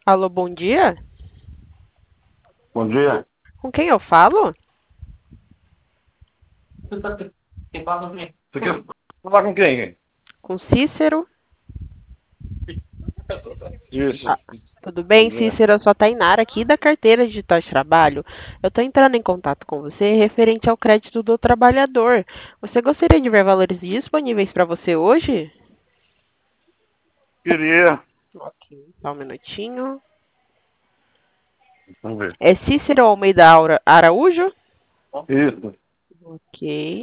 Alô, bom dia? Bom dia. Com quem eu falo? Quem fala com quem? Você quer falar com quem? Com Cícero? Isso. Ah, tudo Bom bem, dia. Cícero? Eu sou a Tainara aqui da carteira digital de trabalho. Eu estou entrando em contato com você referente ao crédito do trabalhador. Você gostaria de ver valores disponíveis para você hoje? Queria. Ok. Só um minutinho. Vamos ver. É Cícero Almeida Araújo? Isso. Ok.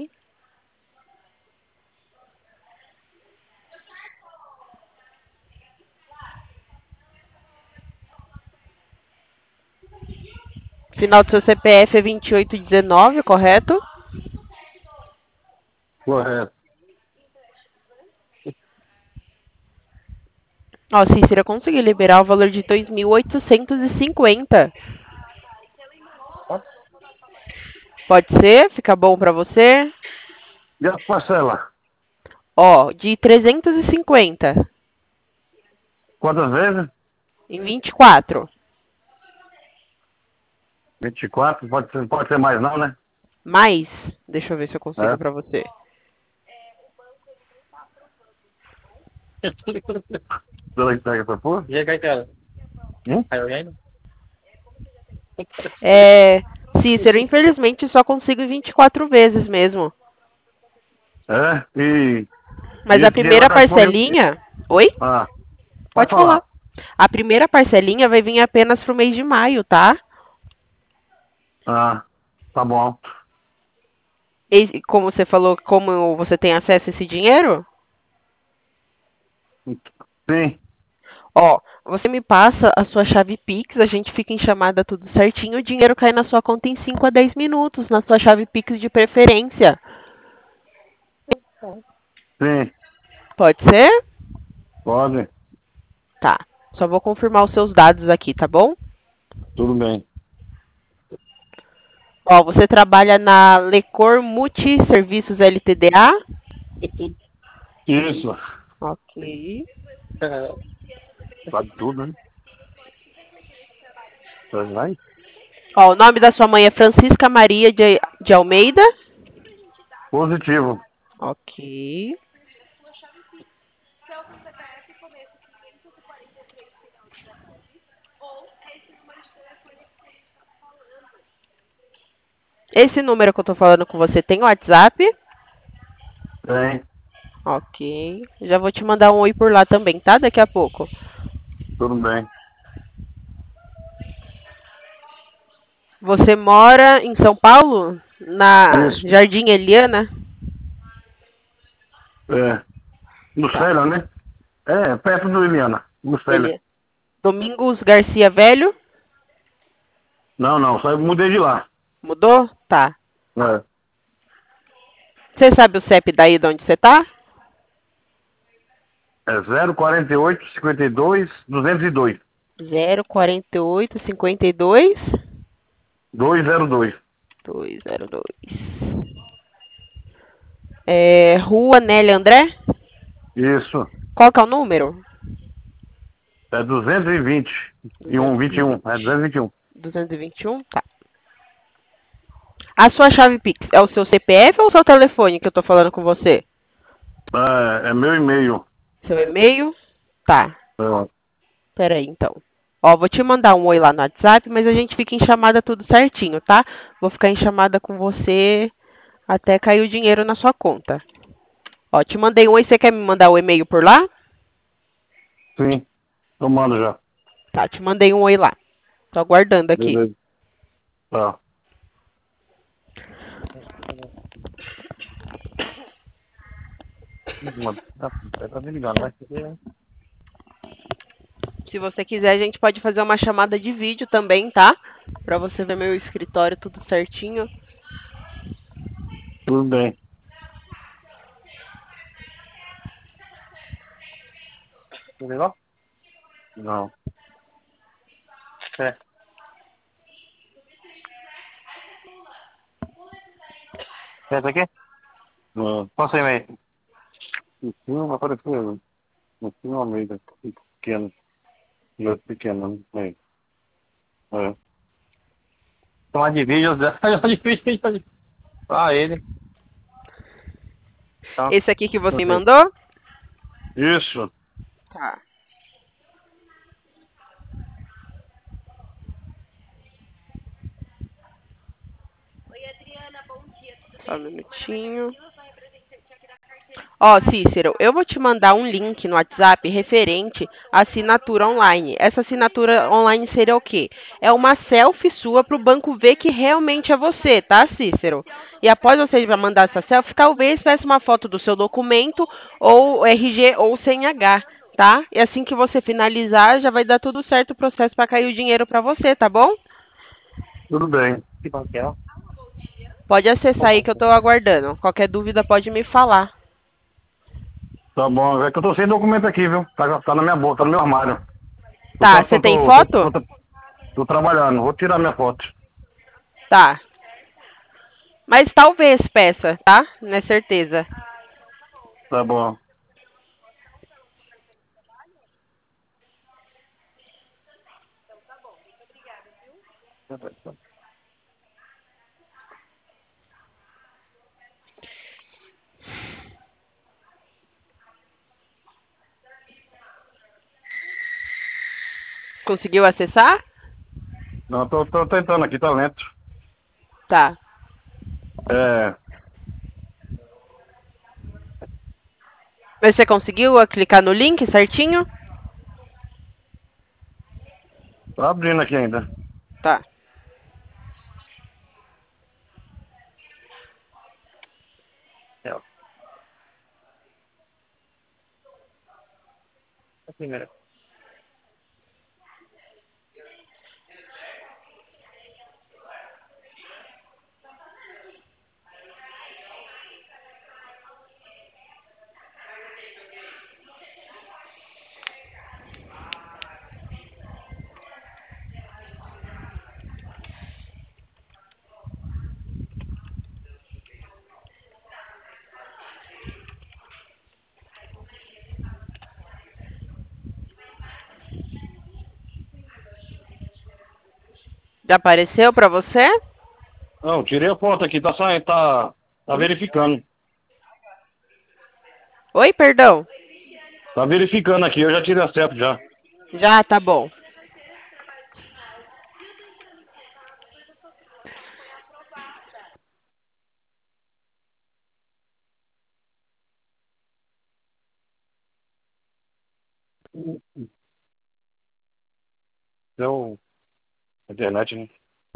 Final do seu CPF é 2819, correto? Correto. Ó, Cícero, eu consegui liberar o valor de 2.850. Pode ser? Fica bom para você? E a parcela? Ó, de 350 Quantas vezes? em 24. 24. Pode ser mais não, né? Mais, deixa eu ver se eu consigo É. para você. Pela entrega pra pôr? Dia Caetano. Hum? Aí alguém? É, Cícero, infelizmente só consigo em 24 vezes mesmo. É. E Mas a esse dinheiro vai primeira estar disponível. parcelinha. Oi? Ah, pode Pode falar. falar. A primeira parcelinha vai vir apenas pro mês de maio, tá? Ah, tá bom. E como você falou, como você tem acesso a esse dinheiro? Sim. Ó, você me passa a sua chave Pix, a gente fica em chamada tudo certinho, o dinheiro cai na sua conta em 5 a 10 minutos, na sua chave Pix de preferência. Sim. Pode ser? Pode. Tá. Só vou confirmar os seus dados aqui, tá bom? Tudo bem. Ó, você trabalha na Lecor Multi Serviços LTDA? Isso. Ok. Sabe tudo, né? Você vai? Ó, o nome da sua mãe é Francisca Maria de Almeida? Positivo. Ok. Esse número que eu tô falando com você tem WhatsApp? Tem. Ok. Já vou te mandar um oi por lá também, tá? Daqui a pouco. Tudo bem. Você mora em São Paulo? Na Isso. Jardim Eliana? É. Tá. Lucélia, né? É, perto do Iliana. Lucélia. Ele. Domingos Garcia Velho? Não, não, só eu mudei de lá. Mudou? Tá. É, Você sabe o CEP daí de onde você tá? é 048 52 202 04852 202. 202. É, Rua Nélia André? Isso. Qual que é o número? É 220 e 21. É 220. 221. 221? Tá. A sua chave Pix é o seu CPF ou o seu telefone que eu tô falando com você? É meu e-mail. Seu e-mail? Tá. É, Pera aí, então. Ó, vou te mandar um oi lá no WhatsApp, mas a gente fica em chamada tudo certinho, tá? Vou ficar em chamada com você até cair o dinheiro na sua conta. Ó, te mandei um oi, você quer me mandar o e-mail por lá? sim, tomando já. Tá, te mandei um oi lá. Tô aguardando aqui. Beleza. Tá. Tá me ligando, vai. Se você quiser, a gente pode fazer uma chamada de vídeo também, tá? Pra você ver meu escritório tudo certinho. Tudo bem. Tudo igual? Não. É. Essa aqui? Não. Qual o seu e-mail? Não apareceu. Não tinha uma meia pequena. Letra pequena, aí. É. Tomar de vídeo, Zé. De vídeo. Ah, ele. Tá. Esse aqui que você me Ok. mandou? Isso. Tá. Só um minutinho. Ó, Cícero, eu vou te mandar um link no WhatsApp referente à assinatura online. Essa assinatura online seria o quê? É uma selfie sua para o banco ver que realmente é você, tá, Cícero? E após você já mandar essa selfie, talvez peça uma foto do seu documento, ou RG ou CNH, tá? E assim que você finalizar, já vai dar tudo certo o processo para cair o dinheiro para você, tá bom? Tudo bem. Que banco é? Pode acessar aí que eu estou aguardando. Qualquer dúvida pode me falar. Tá bom, é que eu tô sem documento aqui, viu? Tá na minha bolsa, tá no meu armário. Eu Tá, você tem foto? tô trabalhando, vou tirar minha foto. Tá. Mas talvez peça, tá? Não é certeza. Tá bom. Conseguiu acessar? Não, tô tentando aqui, tá lento. Tá. É, Mas você conseguiu clicar no link certinho? tô abrindo aqui ainda. Tá. É, ó. A primeira. Já apareceu pra você? Não, tirei a foto aqui, tá saindo, tá verificando. Oi, perdão. Tá verificando aqui, eu já tirei a selfie já. Já, tá bom. Deu internet, né?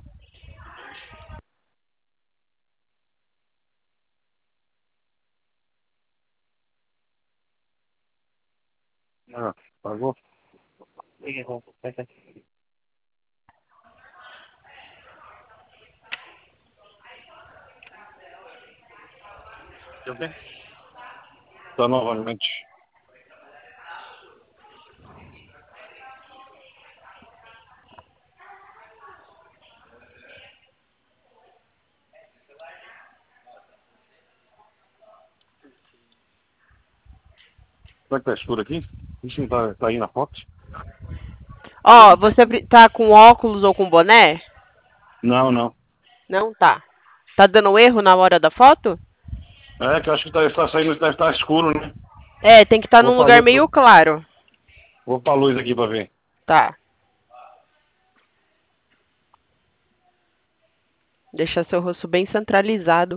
Ah, pagou? Deu bem? Tá novamente. Será que tá escuro aqui? Isso não tá aí na foto? Ó, você tá com óculos ou com boné? Não, não. Não tá. Tá dando erro na hora da foto? É que eu acho que tá saindo, deve estar escuro, né? É, tem que estar Vou num pra lugar luz, meio claro. vou pra luz aqui pra ver. Tá. Deixa seu rosto bem centralizado.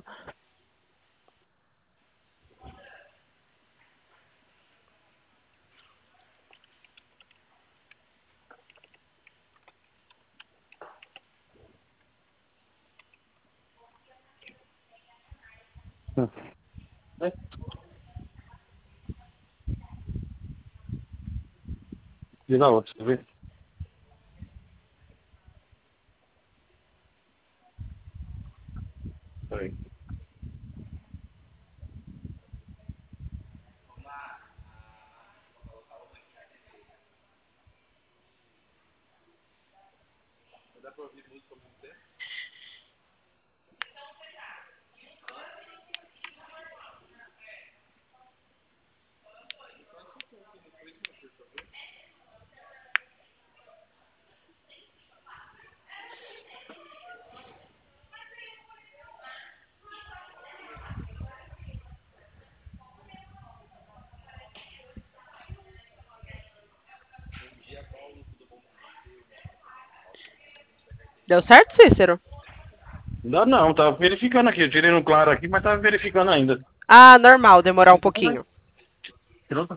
É. E na outra, você vê? Peraí. Deu certo, Cícero? Ainda não, tá verificando aqui. Eu tirei no claro aqui, mas tá verificando ainda. Ah, normal, demorar um pouquinho. Tirou?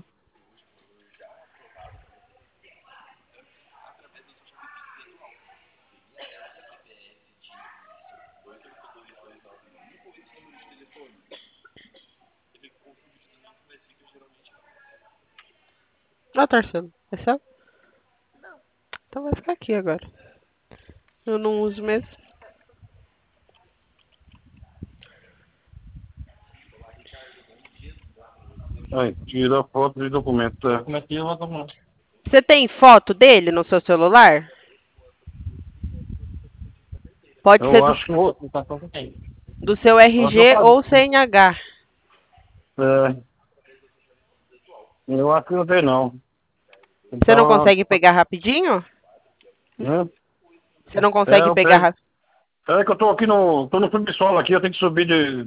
Ó, Tarsilo. É seu? Então vai ficar aqui agora. Eu não uso mesmo. Aí, tira a foto de documento. Tá? Como é que eu vou... Você tem foto dele no seu celular? Pode ser Eu acho que vou... do seu Eu acho que eu RG faço. ou CNH. É, eu acho que não tem, não. Você não Então, consegue pegar rapidinho? né? Você não É, consegue eu pegar pego. É que eu tô aqui no... Tô no subsolo aqui, eu tenho que subir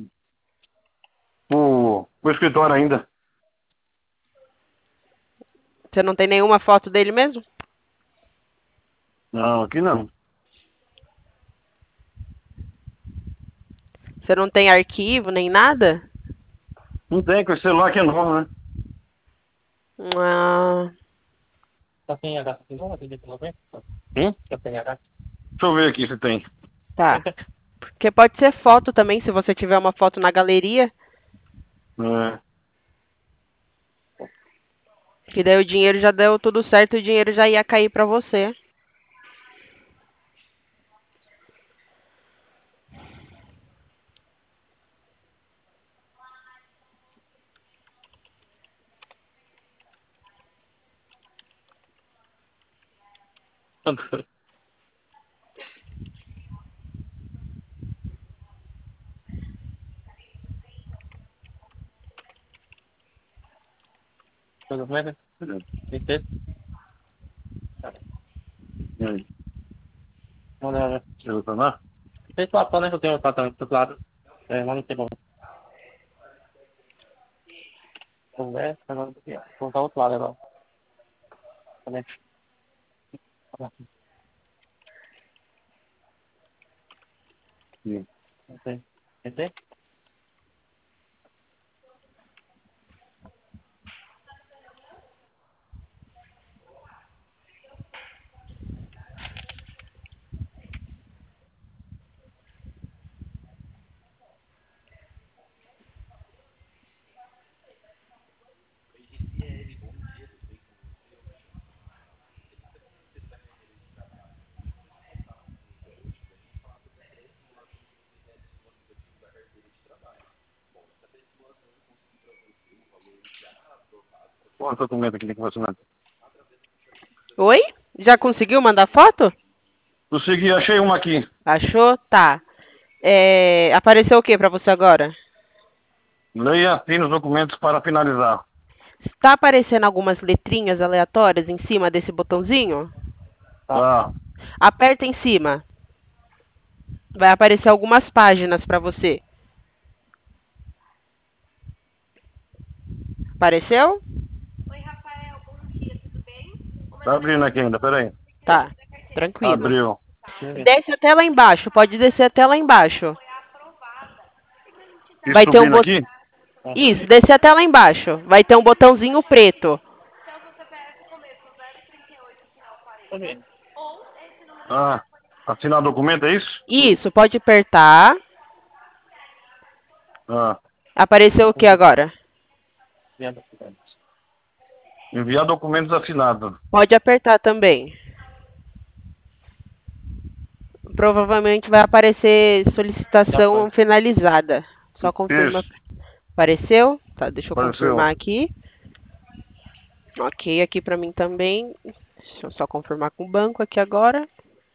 pro escritório ainda. Você não tem nenhuma foto dele mesmo? Não, aqui não. Você não tem arquivo nem nada? Não tem, com esse celular aqui é novo, né? Ah, Tá sem H, não tem pelo menos? Tá sem H. Deixa eu ver aqui se tem. tá. Porque pode ser foto também, se você tiver uma foto na galeria. É. Que daí o dinheiro já deu tudo certo, o dinheiro já ia cair pra você. Tudo bem, né? Tem. E aí? Olha, eu tô lá. Tem quatro, né? Eu tenho quatro do outro lado. É, mas não tem como. Conversa, agora do que? Vou voltar ao outro lado agora. Também. Sim. Tem. Tem? Qual documento aqui que você manda? Oi? Já conseguiu mandar foto? Consegui, achei uma aqui. Achou? Tá. É, apareceu o que pra você agora? Leia e assine os documentos para finalizar. Está aparecendo algumas letrinhas aleatórias em cima desse botãozinho? Tá. Aperta em cima. Vai aparecer algumas páginas pra você. Apareceu? Tá abrindo aqui ainda, peraí. Tá. Tranquilo. Abriu. Desce até lá embaixo. Pode descer até lá embaixo. E Vai ter um subindo botão. aqui? Isso, descer até lá embaixo. Vai ter um botãozinho preto. Ah, assinar documento, é isso? Isso, pode apertar. Ah, Apareceu o que agora? enviar documentos assinados. Pode apertar também. Provavelmente vai aparecer solicitação finalizada. Só confirma. Isso, Apareceu? Tá, deixa eu apareceu. confirmar aqui. Ok, aqui pra mim também. Deixa eu só confirmar com o banco aqui agora.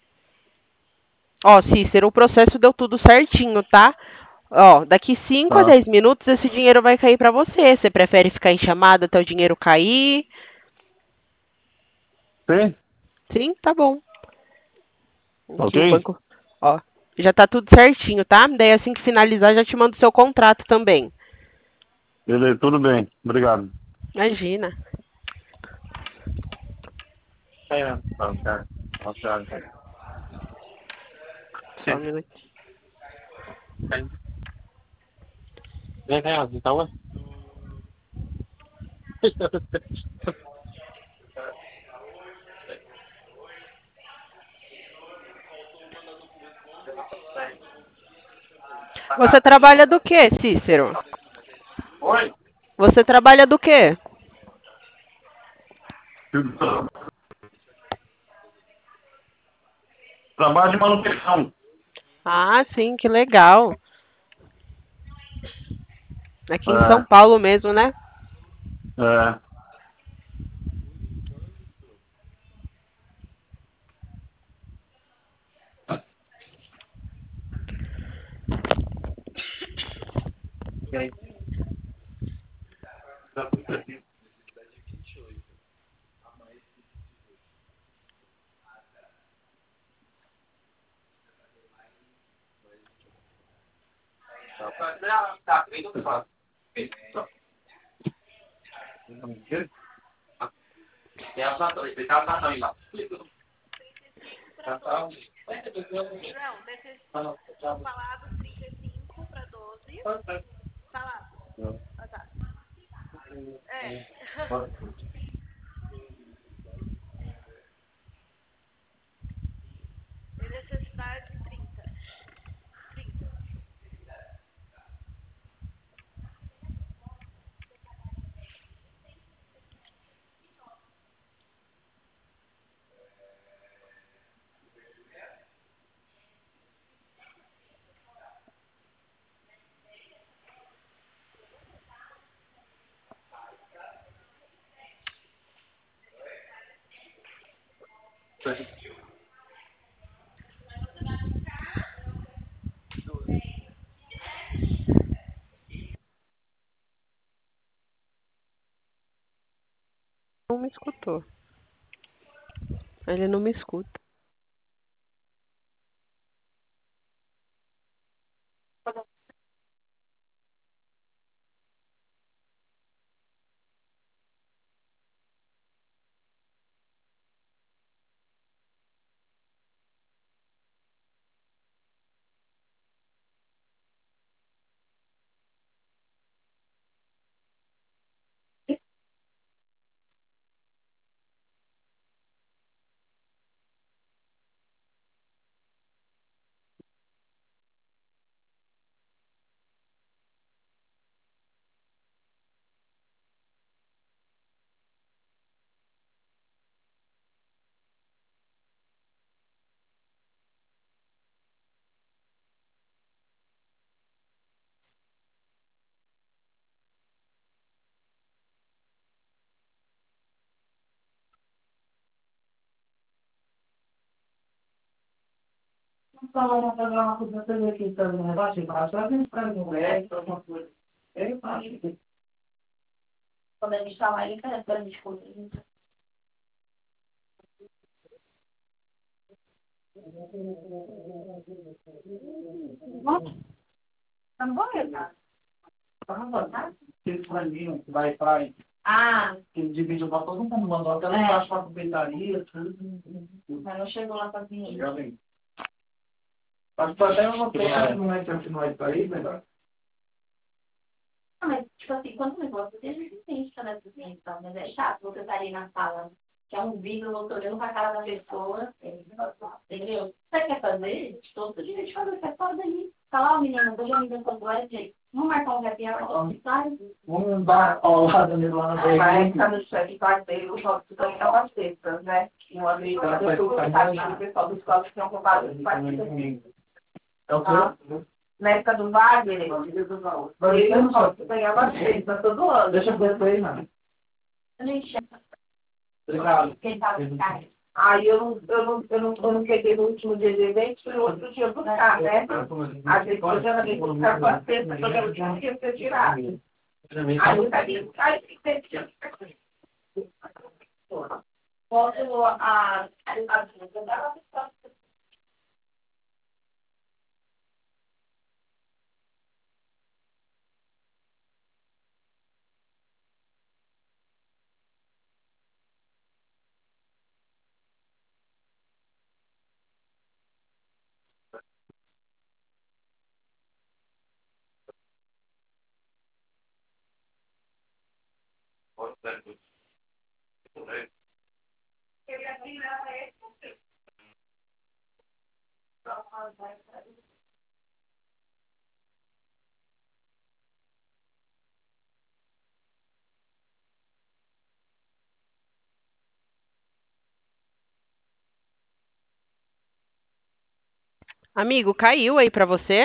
Ó, Cícero, o processo deu tudo certinho, tá? Ó, daqui 5 a Tá. 10 minutos esse dinheiro vai cair pra você. Você prefere ficar em chamada até o dinheiro cair? Tem? Sim, tá bom. Ok? Aqui o banco, ó, já tá tudo certinho, tá? Daí assim que finalizar já te mando o seu contrato também. Beleza, tudo bem. Obrigado. Imagina. É, tá, tá. Só um minutinho. Vem, então, ué. Você trabalha do quê, Cícero? Oi? Você trabalha do quê? Trabalho de manutenção. Ah, sim, que legal. Aqui em São É, Paulo mesmo, né? é. E aí? Não me escutou. Ele não me escuta. Vamos fazer uma coisa aqui também, negócio embaixo, só vem para mulher, alguma coisa. Eu acho que quando a gente está lá, ele quer para a gente comer. Tá bom, Renato? Vamos botar? Aquele franguinho que vai para que ele divide para todo mundo, mandou até lá embaixo para a confeitaria, tudo. Mas não chegou lá para vir. Já vem. Acho que até uma pena que não é tempo que não vai sair, melhor. Ah, mas, tipo assim, quando o negócio dele, a gente tá nessa então, mas é chato você estar ali na sala, que é um vídeo, você olhando pra cara da pessoa, entendeu? Você quer fazer? Todo dia de fazer, você pode ali. Tá lá o menino, dois amigos com dois, gente. Vamos marcar um happy hour, sabe? Vamos dar ao lado dele lá na frente. Vai ficar no chefe quarteiro, o shopping também é umas sextas, né? E uma vez, eu sabe que o pessoal dos shoppings tinham comprado os quarteiros. É o quê? Na época do Wagner, eu ganhava sexta todo ano. Deixa eu ver aí, mano. Eu nem enxergo. Obrigado. Quem tava em casa. Aí eu não peguei no último dia de evento, fui no outro dia buscar, né? Às vezes eu já não buscar com a sexta, porque eu tinha que ser tirado. Aí eu sabia buscar e fiquei tirando. Posso eu dava Amigo, caiu aí pra você?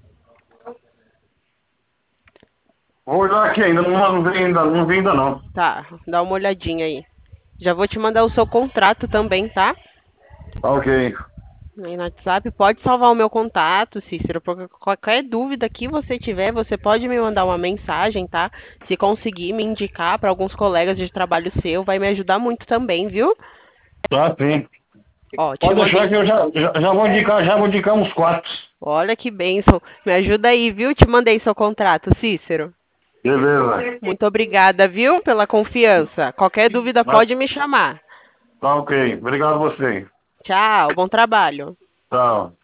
Vou olhar aqui ainda, não vi ainda não. Tá, dá uma olhadinha aí. Já vou te mandar o seu contrato também, tá? Tá ok. Aí no WhatsApp, pode salvar o meu contato, Cícero, porque qualquer dúvida que você tiver, você pode me mandar uma mensagem, tá? Se conseguir me indicar para alguns colegas de trabalho seu, vai me ajudar muito também, viu? Tá sim. Ó, te Pode deixar mandei. que eu já vou indicar uns 4. Olha que bênção. Me ajuda aí, viu? Te mandei seu contrato, Cícero. Beleza. Muito obrigada, viu, pela confiança. Qualquer dúvida Mas, pode me chamar. tá ok. Obrigado a você. Tchau, bom trabalho. Tchau.